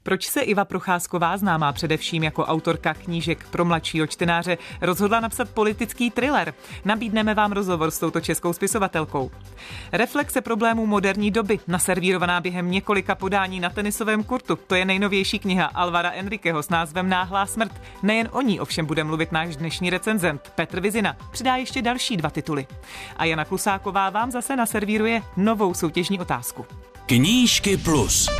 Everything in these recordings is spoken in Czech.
Proč se Iva Procházková, známá především jako autorka knížek pro mladšího čtenáře, rozhodla napsat politický thriller? Nabídneme vám rozhovor s touto českou spisovatelkou. Reflexe problémů moderní doby, naservírovaná během několika podání na tenisovém kurtu. To je nejnovější kniha Alvara Enriqueho s názvem Náhlá smrt. Nejen o ní ovšem bude mluvit náš dnešní recenzent Petr Vizina. Přidá ještě další 2 tituly. A Jana Klusáková vám zase naservíruje novou soutěžní otázku. Knížky plus.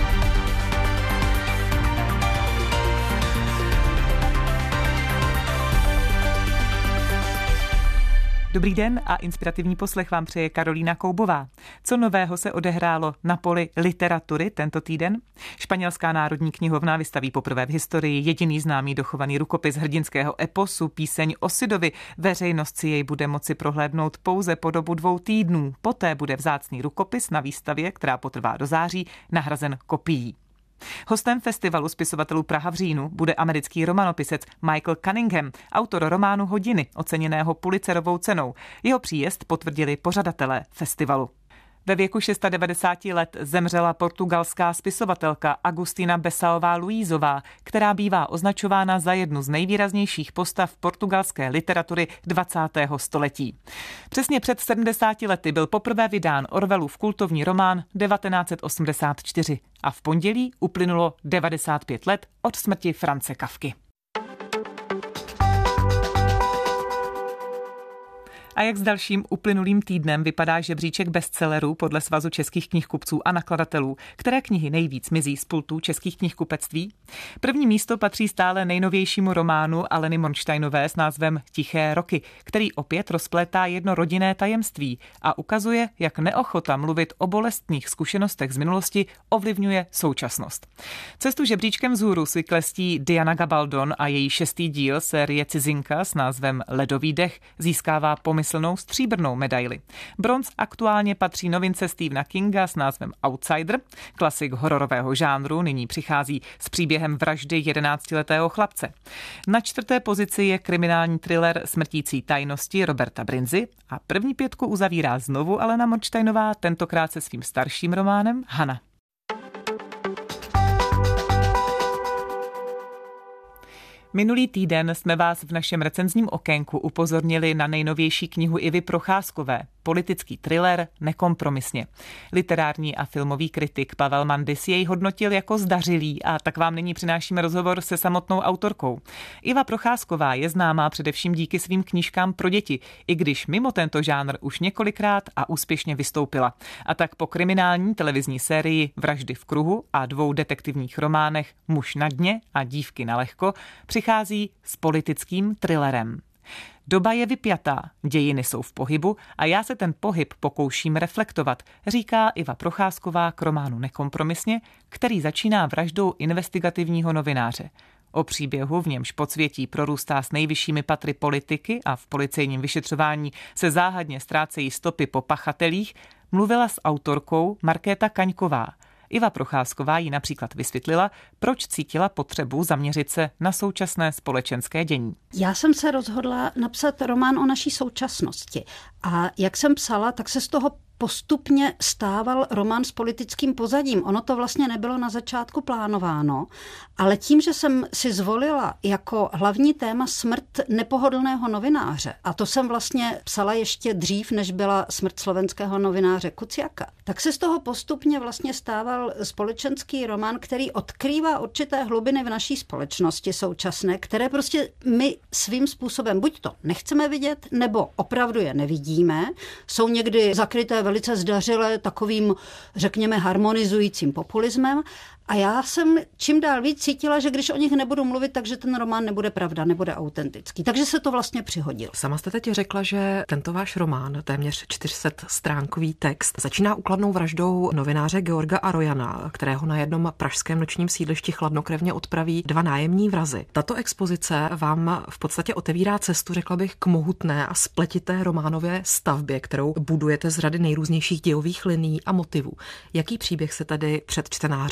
Dobrý den a inspirativní poslech vám přeje Karolína Koubová. Co nového se odehrálo na poli literatury tento týden? Španělská národní knihovna vystaví poprvé v historii jediný známý dochovaný rukopis hrdinského eposu, píseň Osidovi. Veřejnost si jej bude moci prohlédnout pouze po dobu 2 týdnů. Poté bude vzácný rukopis na výstavě, která potrvá do září, nahrazen kopií. Hostem festivalu spisovatelů Praha v říjnu bude americký romanopisec Michael Cunningham, autor románu Hodiny, oceněného Pulitzerovou cenou. Jeho příjezd potvrdili pořadatelé festivalu. Ve věku 96 let zemřela portugalská spisovatelka Agustina Bessaová Luízová, která bývá označována za jednu z nejvýraznějších postav portugalské literatury 20. století. Přesně před 70 lety byl poprvé vydán Orwellův kultovní román 1984 a v pondělí uplynulo 95 let od smrti Franze Kafky. A jak s dalším uplynulým týdnem vypadá žebříček bestsellerů podle Svazu českých knihkupců a nakladatelů, které knihy nejvíc mizí z pultů českých knihkupectví? První místo patří stále nejnovějšímu románu Aleny Monštejnové s názvem Tiché roky, který opět rozplétá jedno rodinné tajemství a ukazuje, jak neochota mluvit o bolestných zkušenostech z minulosti ovlivňuje současnost. Cestu žebříčkem vzhůru si klestí Diana Gabaldon a její 6. díl série Cizinka s názvem Ledový dech získává pomyslnou stříbrnou medaili. Bronz aktuálně patří novince Stephena Kinga s názvem Outsider. Klasik hororového žánru nyní přichází s příběhem vraždy 11letého chlapce. Na 4. pozici je kriminální thriller Smrtící tajnosti Roberta Brinzy a první 5 uzavírá znovu Alena Monštejnová, tentokrát se svým starším románem Hana. Minulý týden jsme vás v našem recenzním okénku upozornili na nejnovější knihu Ivy Procházkové, politický thriller Nekompromisně. Literární a filmový kritik Pavel Mandis jej hodnotil jako zdařilý a tak vám nyní přinášíme rozhovor se samotnou autorkou. Iva Procházková je známá především díky svým knížkám pro děti, i když mimo tento žánr už několikrát a úspěšně vystoupila. A tak po kriminální televizní sérii Vraždy v kruhu a 2 detektivních románech Muž na dně a Dívky na lehko přichází s politickým thrillerem. Doba je vypjatá, dějiny jsou v pohybu a já se ten pohyb pokouším reflektovat, říká Iva Procházková k románu Nekompromisně, který začíná vraždou investigativního novináře. O příběhu, v němž podsvětí prorůstá s nejvyššími patry politiky a v policejním vyšetřování se záhadně ztrácejí stopy po pachatelích, mluvila s autorkou Markéta Kaňková. Iva Procházková jí například vysvětlila, proč cítila potřebu zaměřit se na současné společenské dění. Já jsem se rozhodla napsat román o naší současnosti a jak jsem psala, tak se z toho postupně stával román s politickým pozadím. Ono to vlastně nebylo na začátku plánováno, ale tím, že jsem si zvolila jako hlavní téma smrt nepohodlného novináře, a to jsem vlastně psala ještě dřív, než byla smrt slovenského novináře Kuciaka, tak se z toho postupně vlastně stával společenský román, který odkrývá určité hlubiny v naší společnosti současné, které prostě my svým způsobem buď to nechceme vidět, nebo opravdu je nevidíme. Jsou někdy zakryté velice zdařile takovým, řekněme, harmonizujícím populismem. A já jsem čím dál víc cítila, že když o nich nebudu mluvit, takže ten román nebude pravda, nebude autentický. Takže se to vlastně přihodilo. Sama jste teď řekla, že tento váš román, téměř 400stránkový text, začíná úkladnou vraždou novináře Georga Arojana, kterého na jednom pražském nočním sídlišti chladnokrevně odpraví 2 nájemní vrazi. Tato expozice vám v podstatě otevírá cestu, řekla bych, k mohutné a spletité románové stavbě, kterou budujete z řady nejrůznějších dějových linií a motivů. Jaký příběh se tady před čtenáři odvíjí?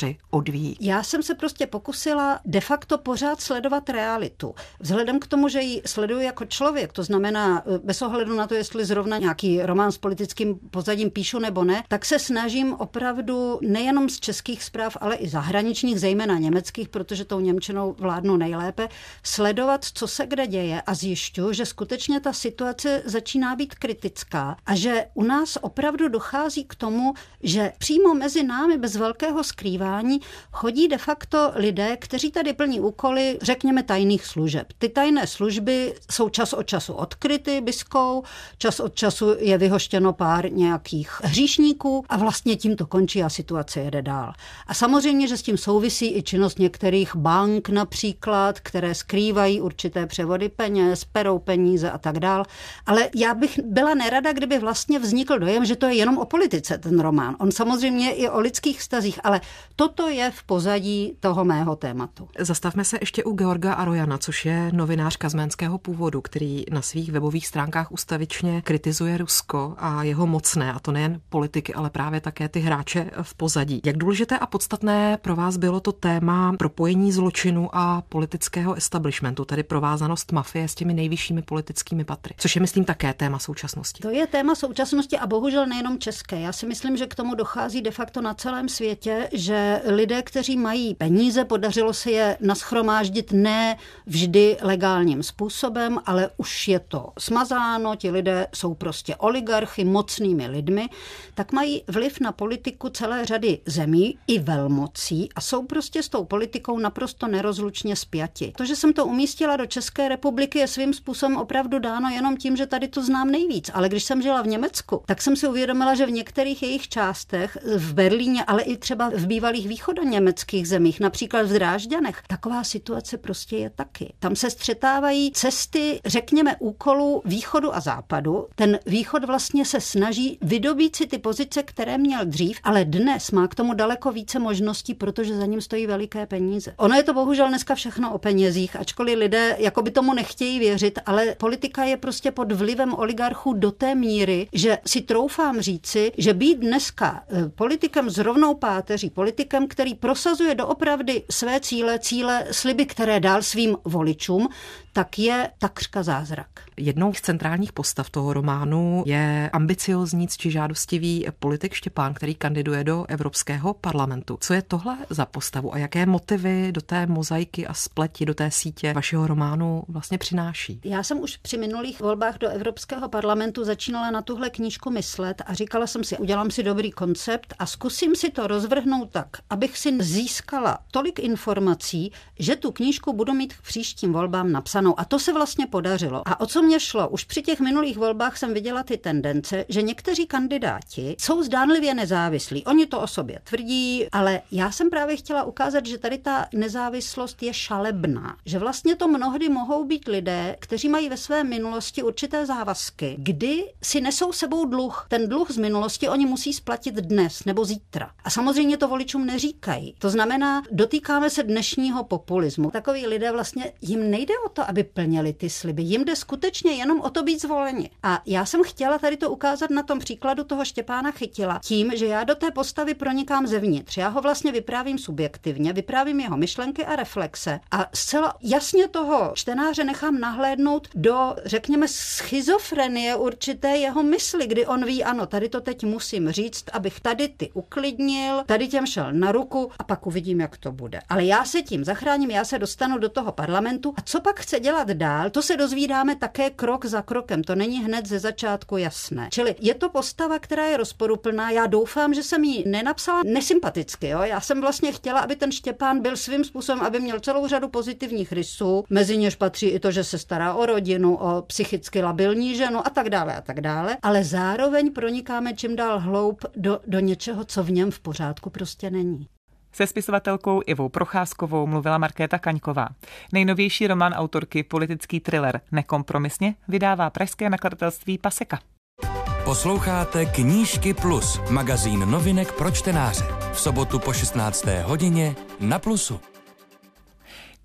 odvíjí? Já jsem se prostě pokusila de facto pořád sledovat realitu. Vzhledem k tomu, že ji sleduji jako člověk, to znamená bez ohledu na to, jestli zrovna nějaký román s politickým pozadím píšu nebo ne, tak se snažím opravdu nejenom z českých zpráv, ale i zahraničních, zejména německých, protože tou němčinou vládnu nejlépe, sledovat, co se kde děje a zjišťuji, že skutečně ta situace začíná být kritická a že u nás opravdu dochází k tomu, že přímo mezi námi bez velkého skrývání chodí de facto lidé, kteří tady plní úkoly, řekněme, tajných služeb. Ty tajné služby jsou čas od času odkryty biskou, čas od času je vyhoštěno pár nějakých hříšníků a vlastně tím to končí a situace jede dál. A samozřejmě, že s tím souvisí i činnost některých bank například, které skrývají určité převody peněz, perou peníze a tak dál. Ale já bych byla nerada, kdyby vlastně vznikl dojem, že to je jenom o politice ten román. On samozřejmě i o lidských vztazích, ale toto je v pozadí toho mého tématu. Zastavme se ještě u Georga Arojana, což je novinář kazménského původu, který na svých webových stránkách ustavičně kritizuje Rusko a jeho mocné, a to nejen politiky, ale právě také ty hráče v pozadí. Jak důležité a podstatné pro vás bylo to téma propojení zločinu a politického establishmentu, tedy provázanost mafie s těmi nejvyššími politickými patry, což je, myslím, také téma současnosti. To je téma současnosti a bohužel nejenom české. Já si myslím, že k tomu dochází de facto na celém světě, že lidé, kteří mají peníze, podařilo se je nashromáždit ne vždy legálním způsobem, ale už je to smazáno, ti lidé jsou prostě oligarchy, mocnými lidmi, tak mají vliv na politiku celé řady zemí i velmocí a jsou prostě s tou politikou naprosto nerozlučně spjati. To, že jsem to umístila do České republiky, je svým způsobem opravdu dáno jenom tím, že tady to znám nejvíc. Ale když jsem žila v Německu, tak jsem si uvědomila, že v některých jejich částech, v Berlíně, ale i třeba v bývalých východoněmeckých zemích, například v Drážďanech, taková situace prostě je taky. Tam se střetávají cesty, řekněme, úkolů východu a západu. Ten východ vlastně se snaží vydobít si ty pozice, které měl dřív, ale dnes má k tomu daleko více možností, protože za ním stojí veliké peníze. Ono je to bohužel dneska všechno o penězích, ačkoliv lidé jakoby tomu nechtějí věřit, ale politika je prostě pod vlivem oligarchů do té míry, že si troufám říci, že být dneska politikem s rovnou páteří, politikem, který prosazuje doopravdy své cíle, sliby, které dal svým voličům, tak je takřka zázrak. Jednou z centrálních postav toho románu je ambiciozní, ctižádostivý politik Štěpán, který kandiduje do Evropského parlamentu. Co je tohle za postavu a jaké motivy do té mozaiky a spleti, do té sítě vašeho románu vlastně přináší? Já jsem už při minulých volbách do Evropského parlamentu začínala na tuhle knížku myslet a říkala jsem si, udělám si dobrý koncept a zkusím si to rozvrhnout tak, abych si získala tolik informací, že tu knížku budu mít k příštím volbám napsanou. A to se vlastně podařilo. A o co mě šlo? Už při těch minulých volbách jsem viděla ty tendence, že někteří kandidáti jsou zdánlivě nezávislí. Oni to o sobě tvrdí, ale já jsem právě chtěla ukázat, že tady ta nezávislost je šalebná. Že vlastně to mnohdy mohou být lidé, kteří mají ve své minulosti určité závazky, kdy si nesou sebou dluh. Ten dluh z minulosti oni musí splatit dnes nebo zítra. A samozřejmě to voličům neříkají. To znamená, dotýkáme se dnešního populismu. Takoví lidé vlastně jim nejde o to, aby plnili ty sliby. Jim jde skutečně jenom o to být zvoleni. A já jsem chtěla tady to ukázat na tom příkladu toho Štěpána Chytila tím, že já do té postavy pronikám zevnitř. Já ho vlastně vyprávím subjektivně, vyprávím jeho myšlenky a reflexe a zcela jasně toho čtenáře nechám nahlédnout do, řekněme, schizofrenie určité jeho mysli, kdy on ví, ano, tady to teď musím říct, abych tady ty uklidnil, tady těm šel na ruku a pak uvidím, jak to bude. Ale já se tím zachráním, já se dostanu do toho parlamentu a co pak chce dělat dál, to se dozvídáme také krok za krokem. To není hned ze začátku jasné. Čili je to postava, která je rozporuplná. Já doufám, že jsem ji nenapsala nesympaticky. Jo? Já jsem vlastně chtěla, aby ten Štěpán byl svým způsobem, aby měl celou řadu pozitivních rysů. Mezi něž patří i to, že se stará o rodinu, o psychicky labilní ženu a tak dále a tak dále. Ale zároveň pronikáme čím dál hloub do něčeho, co v něm v pořádku prostě není. Se spisovatelkou Ivou Procházkovou mluvila Markéta Kaňková. Nejnovější román autorky, politický thriller Nekompromisně, vydává pražské nakladatelství Paseka. Posloucháte Knížky Plus, magazín novinek pro čtenáře. V sobotu po 16. hodině na Plusu.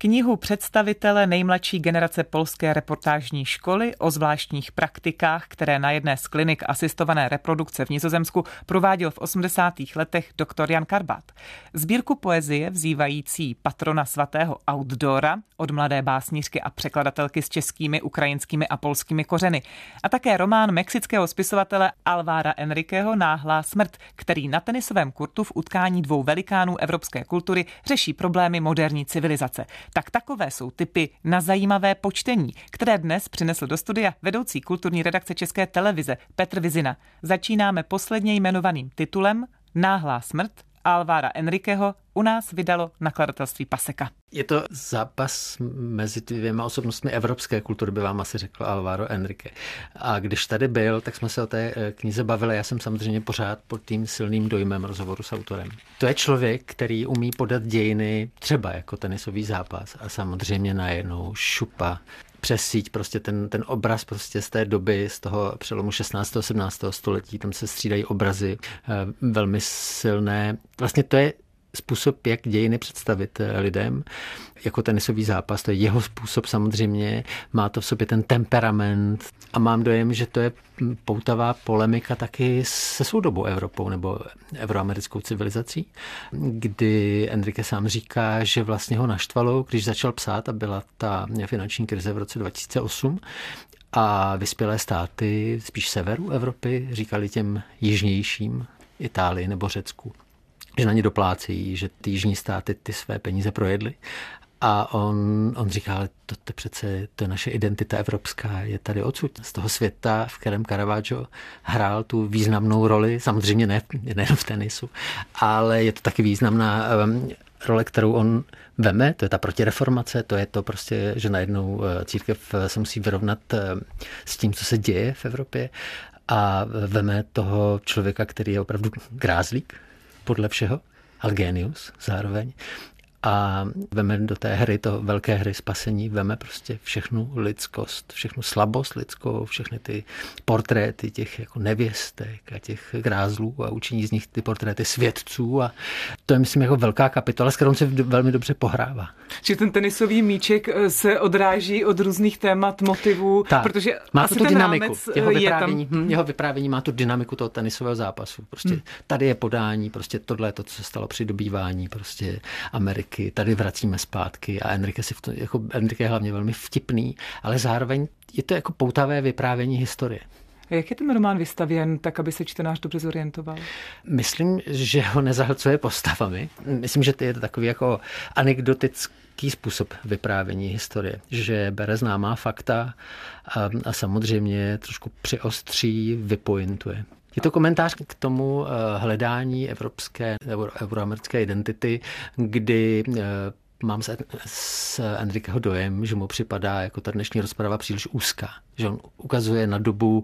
Knihu představitele nejmladší generace polské reportážní školy o zvláštních praktikách, které na jedné z klinik asistované reprodukce v Nizozemsku prováděl v 80. letech doktor Jan Karbát. Sbírku poezie vzývající patrona svatého Outdoora od mladé básnířky a překladatelky s českými, ukrajinskými a polskými kořeny. A také román mexického spisovatele Alvára Enriqueho Náhlá smrt, který na tenisovém kurtu v utkání dvou velikánů evropské kultury řeší problémy moderní civilizace. Tak takové jsou tipy na zajímavé počtení, které dnes přinesl do studia vedoucí kulturní redakce České televize Petr Vizina. Začínáme posledně jmenovaným titulem Náhlá smrt Alvára Enriqueho u nás vydalo nakladatelství Paseka. Je to zápas mezi dvěma osobnostmi evropské kultury, by vám asi řekl Alvaro Enrique. A když tady byl, tak jsme se o té knize bavili. Já jsem samozřejmě pořád pod tím silným dojmem rozhovoru s autorem. To je člověk, který umí podat dějiny třeba jako tenisový zápas a samozřejmě najednou šupa přes síť, prostě ten obraz prostě z té doby, z toho přelomu 16. a 17. století, tam se střídají obrazy velmi silné. Vlastně to je způsob, jak dějiny představit lidem, jako tenisový zápas, to je jeho způsob samozřejmě, má to v sobě ten temperament a mám dojem, že to je poutavá polemika taky se soudobou Evropou nebo euroamerickou civilizací, kdy Enrique sám říká, že vlastně ho naštvalo, když začal psát a byla ta finanční krize v roce 2008 a vyspělé státy, spíš severu Evropy, říkali těm jižnějším, Itálii nebo Řecku, že na ně doplácejí, že ty jižní státy ty své peníze projedly. A on říká, ale to přece, to je naše identita evropská, je tady odsud, z toho světa, v kterém Caravaggio hrál tu významnou roli, samozřejmě nejen v tenisu, ale je to taky významná role, kterou on veme, to je ta protireformace, to je to prostě, že najednou církev se musí vyrovnat s tím, co se děje v Evropě a veme toho člověka, který je opravdu grázlík, podle všeho, ale genius zároveň. A veme do té hry, to velké hry spasení, veme prostě všechnu lidskost, všechnu slabost lidskou, všechny ty portréty těch jako nevěstek a těch grázlů a učiní z nich ty portréty svědců a to je, myslím, jako velká kapitola, s kterou se velmi dobře pohrává. Či ten tenisový míček se odráží od různých témat, motivů, tak, protože má to tu dynamiku. Jeho vyprávění má tu dynamiku toho tenisového zápasu. Prostě tady je podání, prostě tohle je to, co se stalo při dobývání prostě Ameriky. Tady vracíme zpátky a Enrique je hlavně velmi vtipný, ale zároveň je to jako poutavé vyprávění historie. Jak je ten román vystavěn, tak aby se čtenář dobře zorientoval? Myslím, že ho nezahlcuje postavami. Myslím, že to je takový jako anekdotický způsob vyprávění historie, že bere známá fakta a samozřejmě trošku přiostří, vypointuje. Je to komentář k tomu hledání evropské nebo euroamerické identity, kdy mám z Enriqueho dojem, že mu připadá jako ta dnešní rozprava příliš úzká. Že on ukazuje na dobu,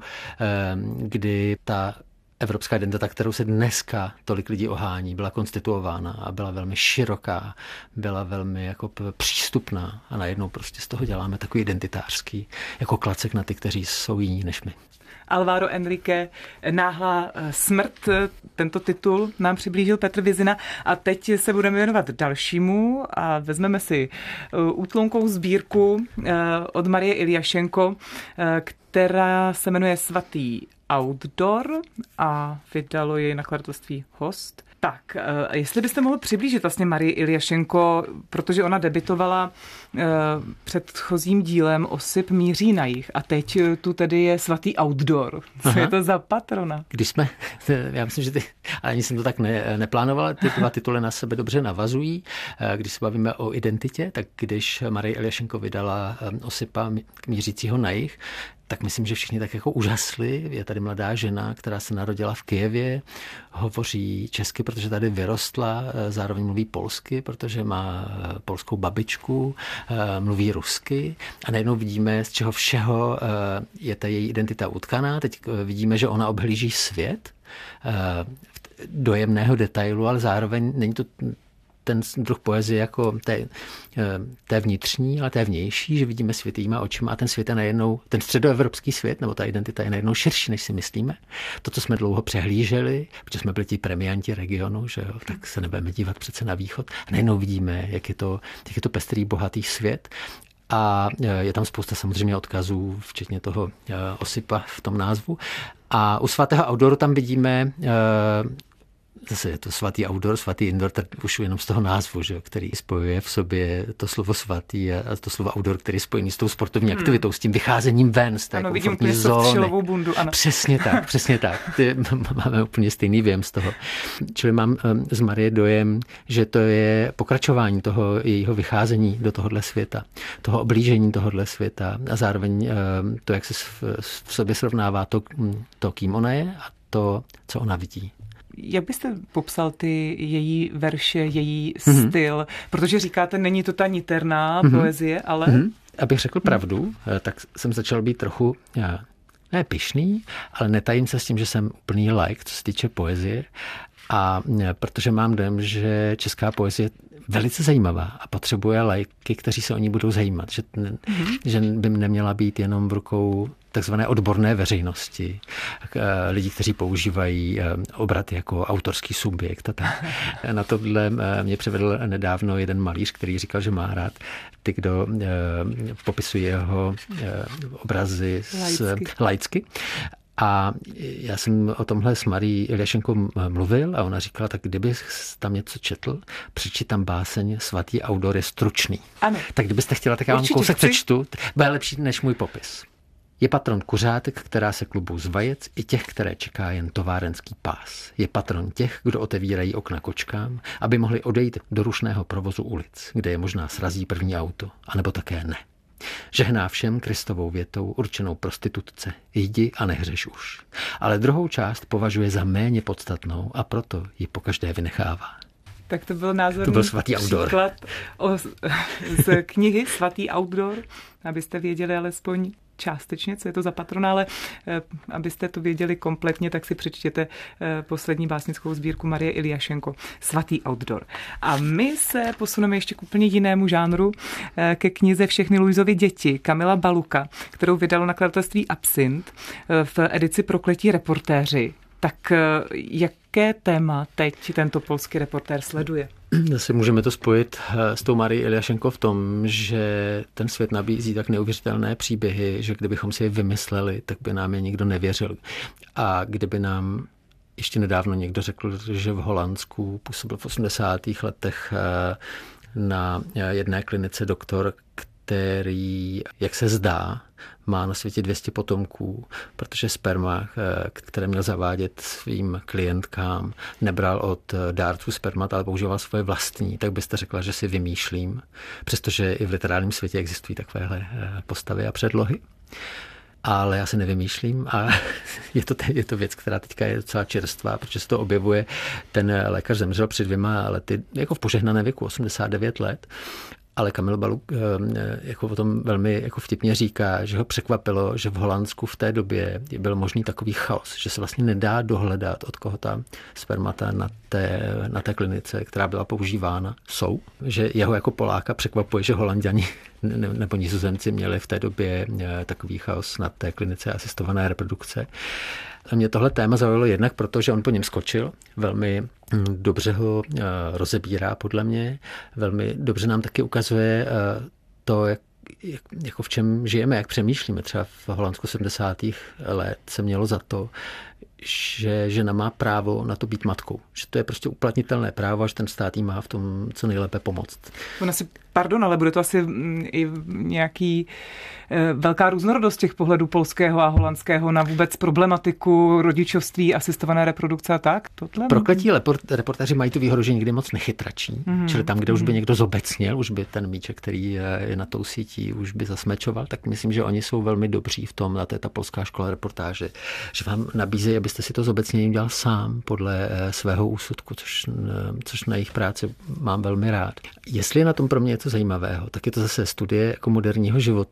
kdy ta evropská identita, kterou se dneska tolik lidí ohání, byla konstituována a byla velmi široká, byla velmi jako přístupná a najednou prostě z toho děláme takový identitářský jako klacek na ty, kteří jsou jiní než my. Alvaro Enrique, Náhlá smrt, tento titul nám přiblížil Petr Vizina a teď se budeme věnovat dalšímu a vezmeme si útlonkou sbírku od Marie Iljašenko, která se jmenuje Svatý Outdoor a vydalo ji nakladatelství Host. Tak, jestli byste mohl přiblížit vlastně Marii Iljašenko, protože ona debitovala předchozím dílem Osip míří na jih a teď tu tedy je Svatý Outdoor. Co je to za patrona? Já myslím, že ani jsem to tak neplánoval, ty dva tituly na sebe dobře navazují. Když se bavíme o identitě, tak když Marie Iljašenko vydala Osipa mířícího na jih, tak myslím, že všichni tak jako úžasli. Je tady mladá žena, která se narodila v Kyjevě, hovoří česky, protože tady vyrostla, zároveň mluví polsky, protože má polskou babičku, mluví rusky a najednou vidíme, z čeho všeho je ta její identita utkaná. Teď vidíme, že ona obhlíží svět dojemného detailu, ale zároveň není to ten druh poezie jako té vnitřní, ale té vnější, že vidíme svět jíma očima a ten svět je najednou, ten středoevropský svět, nebo ta identita je najednou širší, než si myslíme. To, co jsme dlouho přehlíželi, protože jsme byli ti premianti regionu, že jo, tak se nebudeme dívat přece na východ. A najednou vidíme, jak je to pestrý, bohatý svět. A je tam spousta samozřejmě odkazů, včetně toho Osipa v tom názvu. A u svatého Audoru tam vidíme, zase je to svatý Audor, svatý Indor, tak už jenom z toho názvu, že, který spojuje v sobě to slovo svatý a to slovo Audor, který je spojený s tou sportovní aktivitou, s tím vycházením ven z té komfortní zóny. Bundu, ano. Přesně tak. Máme úplně stejný věm z toho. Čili mám z Marie dojem, že to je pokračování toho jejího vycházení do tohohle světa, toho oblížení tohohle světa a zároveň to, jak se v sobě srovnává to, kým ona je a to, co ona vidí. Jak byste popsal ty její verše, její styl? Protože říkáte, není to ta niterná poezie, ale... Abych řekl pravdu, tak jsem začal být trochu, ne pyšný, ale netajím se s tím, že jsem úplný laik, co se týče poezie. A protože mám dojem, že česká poezie je velice zajímavá a potřebuje laiky, kteří se o ní budou zajímat. Že by neměla být jenom v rukou takzvané odborné veřejnosti, lidí, kteří používají obrat jako autorský subjekt. A tak. Na tohle mě převedl nedávno jeden malíř, který říkal, že má rád ty, kdo popisují jeho obrazy laicky. A já jsem o tomhle s Marií Iljašenkou mluvil a ona říkala, tak kdybych tam něco četl, přečti tam báseň Svatý Audor je stručný. Ano. Tak kdybyste chtěla, tak já vám kousek přečtu. Bude lepší než můj popis. Je patron kuřátek, která se klubou z vajec, i těch, které čeká jen továrenský pás. Je patron těch, kdo otevírají okna kočkám, aby mohli odejít do rušného provozu ulic, kde je možná srazí první auto, anebo také ne. Žehná všem Kristovou větou určenou prostitutce. Jdi a nehřeš už. Ale druhou část považuje za méně podstatnou a proto ji pokaždé vynechává. Tak to byl názorný příklad z knihy Svatý Audor, abyste věděli alespoň částečně, co je to za patrona, ale abyste to věděli kompletně, tak si přečtěte poslední básnickou sbírku Marie Iljašenko, Svatý Audor. A my se posuneme ještě k úplně jinému žánru, ke knize Všechny Luisovy děti Kamila Baluka, kterou vydalo nakladatelství Absint v edici Prokletí reportéři. Tak jaké téma teď tento polský reportér sleduje? Zase můžeme to spojit s tou Marií Iljašenko v tom, že ten svět nabízí tak neuvěřitelné příběhy, že kdybychom si je vymysleli, tak by nám je nikdo nevěřil. A kdyby nám ještě nedávno někdo řekl, že v Holandsku působil v 80. letech na jedné klinice doktor, který, jak se zdá, má na světě 200 potomků, protože sperma, které měl zavádět svým klientkám, nebral od dárců spermat, ale používal svoje vlastní, tak byste řekla, že si vymýšlím, přestože i v literárním světě existují takovéhle postavy a předlohy. Ale já se nevymýšlím a je to věc, která teďka je docela čerstvá, protože se to objevuje. Ten lékař zemřel před 2 lety, jako v požehnaném věku, 89 let. Ale Kamil Baluk jako o tom velmi jako vtipně říká, že ho překvapilo, že v Holandsku v té době byl možný takový chaos, že se vlastně nedá dohledat, od koho ta spermata na té klinice, která byla používána, jsou. Že jeho jako Poláka překvapuje, že Holanďani nebo Nizozemci měli v té době takový chaos na té klinice asistované reprodukce. A mě tohle téma zaujalo jednak proto, že on po něm skočil, velmi dobře ho rozebírá podle mě, velmi dobře nám taky ukazuje to, jako v čem žijeme, jak přemýšlíme. Třeba v Holandsku 70. let se mělo za to, že žena má právo na to být matkou. Že to je prostě uplatnitelné právo a že ten stát jí má v tom co nejlépe pomoct. Pardon, ale bude to asi i nějaký velká různorodost těch pohledů polského a holandského na vůbec problematiku rodičovství, asistované reprodukce a tak? Prokletí reportéři mají tu výhodu, že nikdy moc nechytračí. Čili tam, kde už by někdo zobecnil, už by ten míček, který je na tou sítí, už by zasmečoval, tak myslím, že oni jsou velmi dobří v tom, na té ta polská škola reportáže, že vám nabízejí, abyste si to zobecnění udělal sám podle svého úsudku, což na jejich práci mám velmi rád. Jestli je na tom pro mě něco zajímavého, tak je to zase studie jako moderního života,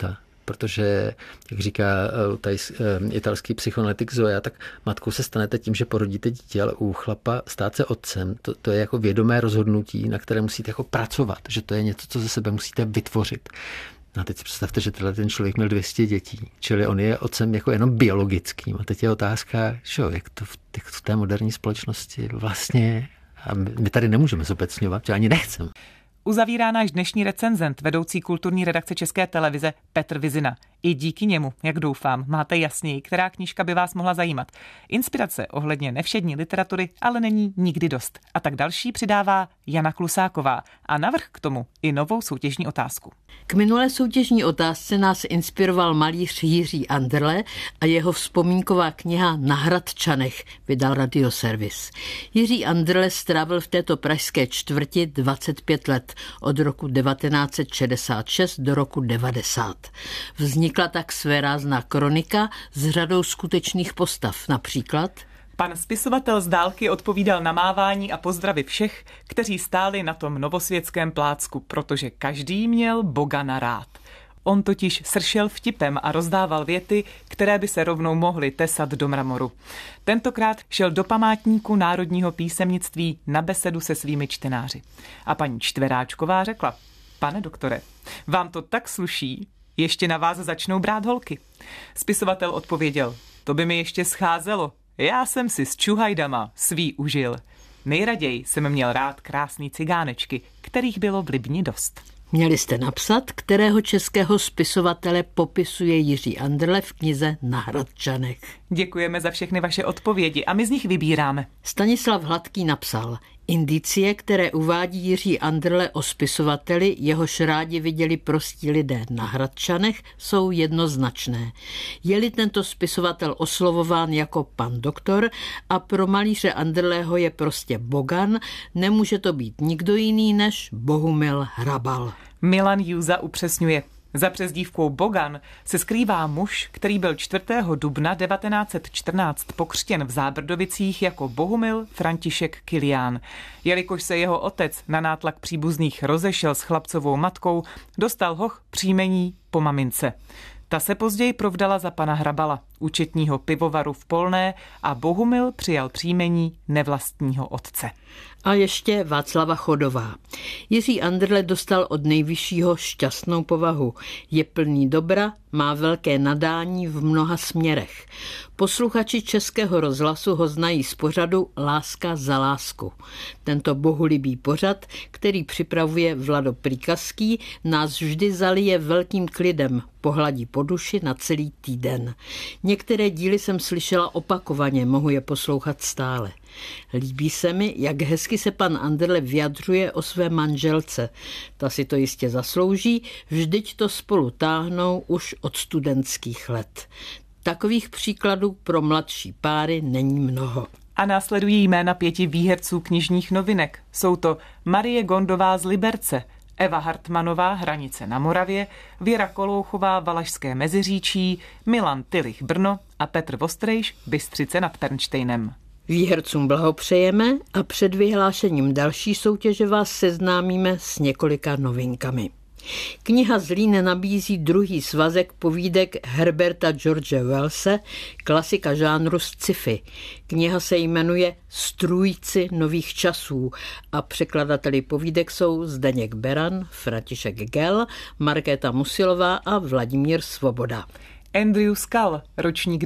protože, jak říká tady italský psychoanalytik Zoja, tak matkou se stanete tím, že porodíte dítě, ale u chlapa stát se otcem, to je jako vědomé rozhodnutí, na které musíte jako pracovat, že to je něco, co ze sebe musíte vytvořit. A teď si představte, že ten člověk měl 200 dětí, čili on je otcem jako jenom biologickým. A teď je otázka, jak to v té moderní společnosti vlastně je. A my tady nemůžeme zobecňovat, že ani nechceme. Uzavírá náš dnešní recenzent, vedoucí kulturní redakce České televize Petr Vizina. I díky němu, jak doufám, máte jasněji, která knížka by vás mohla zajímat. Inspirace ohledně nevšední literatury ale není nikdy dost. A tak další přidává Jana Klusáková a navrch k tomu i novou soutěžní otázku. K minulé soutěžní otázce nás inspiroval malíř Jiří Anderle a jeho vzpomínková kniha Na Hradčanech vydal Radioservis. Jiří Anderle strávil v této pražské čtvrti 25 let, od roku 1966 do roku 90. Vznikla tak svérázná kronika s řadou skutečných postav, například pan spisovatel z dálky odpovídal na mávání a pozdravy všech, kteří stáli na tom novosvětském plácku, protože každý měl Bogana rád. On totiž sršel vtipem a rozdával věty, které by se rovnou mohly tesat do mramoru. Tentokrát šel do památníku národního písemnictví na besedu se svými čtenáři. A paní Čtveráčková řekla: pane doktore, vám to tak sluší, ještě na vás začnou brát holky. Spisovatel odpověděl: to by mi ještě scházelo. Já jsem si s čuhajdama svý užil. Nejraději jsem měl rád krásný cigánečky, kterých bylo v Libni dost. Měli jste napsat, kterého českého spisovatele popisuje Jiří Anderle v knize Na Hradčanech. Děkujeme za všechny vaše odpovědi a my z nich vybíráme. Stanislav Hladký napsal: indicie, které uvádí Jiří Anderle o spisovateli, jehož rádi viděli prostí lidé na Hradčanech, jsou jednoznačné. Je-li tento spisovatel oslovován jako pan doktor a pro malíře Anderleho je prostě Bogan, nemůže to být nikdo jiný než Bohumil Hrabal. Milan Júza upřesňuje: za přezdívkou Bogan se skrývá muž, který byl 4. dubna 1914 pokřtěn v Zábrdovicích jako Bohumil František Kilián. Jelikož se jeho otec na nátlak příbuzných rozešel s chlapcovou matkou, dostal hoch příjmení po mamince. Ta se později provdala za pana Hrabala, účetního pivovaru v Polné, a Bohumil přijal příjmení nevlastního otce. A ještě Václava Chodová. Jiří Anderle dostal od nejvyššího šťastnou povahu. Je plný dobra, má velké nadání v mnoha směrech. Posluchači Českého rozhlasu ho znají z pořadu Láska za lásku. Tento bohulibý pořad, který připravuje Vlado Prýkazký, nás vždy zalije velkým klidem, pohladí po duši na celý týden. Některé díly jsem slyšela opakovaně, mohu je poslouchat stále. Líbí se mi, jak hezky se pan Anderle vyjadřuje o své manželce. Ta si to jistě zaslouží, vždyť to spolu táhnou už od studentských let. Takových příkladů pro mladší páry není mnoho. A následují jména 5 výherců knižních novinek. Jsou to Marie Gondová z Liberce, Eva Hartmanová Hranice na Moravě, Věra Kolouchová Valašské Meziříčí, Milan Tilich Brno a Petr Vostrejš Bystřice nad Pernštejnem. Výhercům blahopřejeme a před vyhlášením další soutěže vás seznámíme s několika novinkami. Kniha Zlín nabízí druhý svazek povídek Herberta George Wellse, klasika žánru sci-fi. Kniha se jmenuje Strůjci nových časů a překladateli povídek jsou Zdeněk Beran, František Gell, Markéta Musilová a Vladimír Svoboda. Andrew Scull, ročník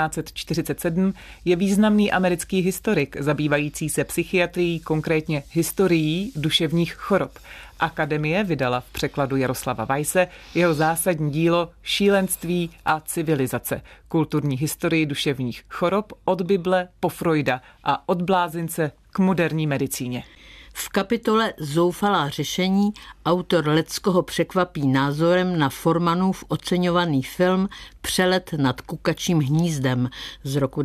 1947, je významný americký historik, zabývající se psychiatrií, konkrétně historií duševních chorob. Akademie vydala v překladu Jaroslava Weisse jeho zásadní dílo Šílenství a civilizace, kulturní historii duševních chorob od Bible po Freuda a od blázince k moderní medicíně. V kapitole Zoufalá řešení autor Leckoho překvapí názorem na Formanův oceňovaný film Přelet nad kukačím hnízdem z roku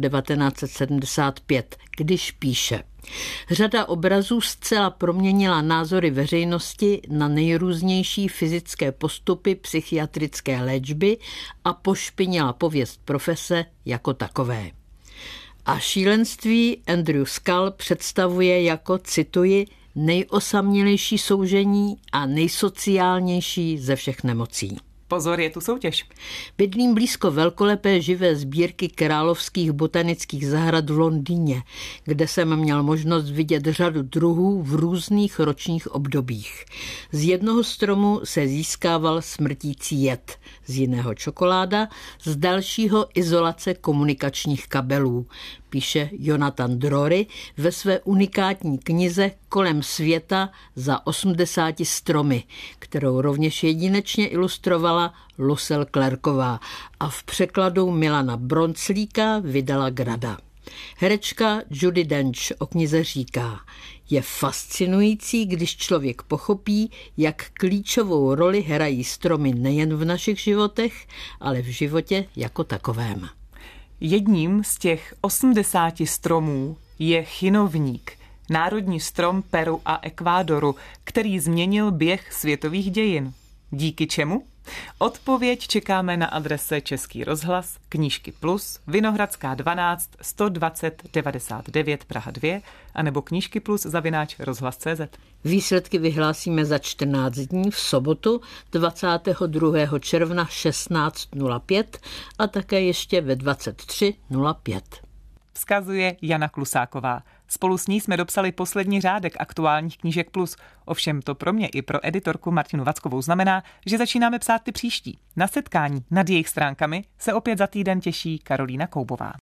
1975, když píše: řada obrazů zcela proměnila názory veřejnosti na nejrůznější fyzické postupy psychiatrické léčby a pošpinila pověst profese jako takové. A šílenství Andrew Scull představuje jako, cituji, nejosamělejší soužení a nejsociálnější ze všech nemocí. Pozor, je tu soutěž. Bydlím blízko velkolepé živé sbírky královských botanických zahrad v Londýně, kde jsem měl možnost vidět řadu druhů v různých ročních obdobích. Z jednoho stromu se získával smrtící jed, z jiného čokoláda, z dalšího izolace komunikačních kabelů, píše Jonathan Drury ve své unikátní knize Kolem světa za 80 stromy, kterou rovněž jedinečně ilustrovala Lucille Clerková a v překladu Milana Bronclíka vydala Grada. Herečka Judi Dench o knize říká: je fascinující, když člověk pochopí, jak klíčovou roli hrají stromy nejen v našich životech, ale v životě jako takovém. Jedním z těch 80 stromů je chinovník, národní strom Peru a Ekvádoru, který změnil běh světových dějin. Díky čemu? Odpověď čekáme na adrese Český rozhlas, Knížky Plus, Vinohradská 12 120 99 Praha 2 anebo knížkyplus@rozhlas.cz. Výsledky vyhlásíme za 14 dní v sobotu 22. června 16:05 a také ještě ve 23:05. Vzkazuje Jana Klusáková. Spolu s ní jsme dopsali poslední řádek aktuálních knížek Plus. Ovšem to pro mě i pro editorku Martinu Vackovou znamená, že začínáme psát ty příští. Na setkání nad jejich stránkami se opět za týden těší Karolína Koubová.